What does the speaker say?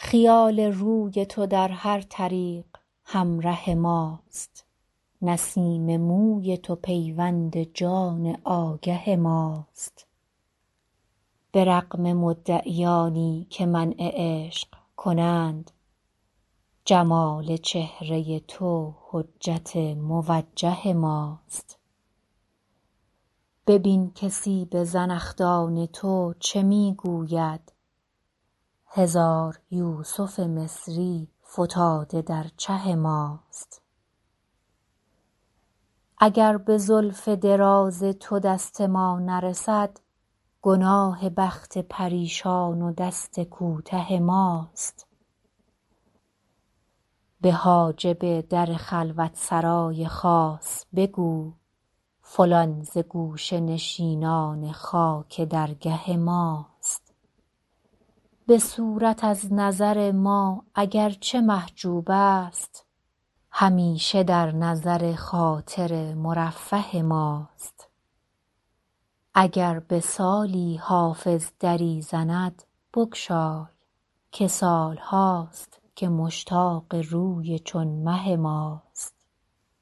خیال روی تو در هر طریق همره ماست، نسیم موی تو پیوند جان آگه ماست. به رغم مدعیانی که منع عشق کنند، جمال چهره تو حجت موجه ماست. ببین که سیب زنخدان تو چه می گوید، هزار یوسف مصری فتاده در چه ماست. اگر به زلف دراز تو دست ما نرسد، گناه بخت پریشان و دست کوته ماست. به حاجب در خلوتسرای خاص بگو، فلان ز گوشه نشینان خاک درگه ماست. به صورت از نظر ما اگر چه محجوب است، همیشه در نظر خاطر مرفه ماست. اگر به سالی حافظ دری زند بگشای، که سالهاست که مشتاق روی چون مه ماست.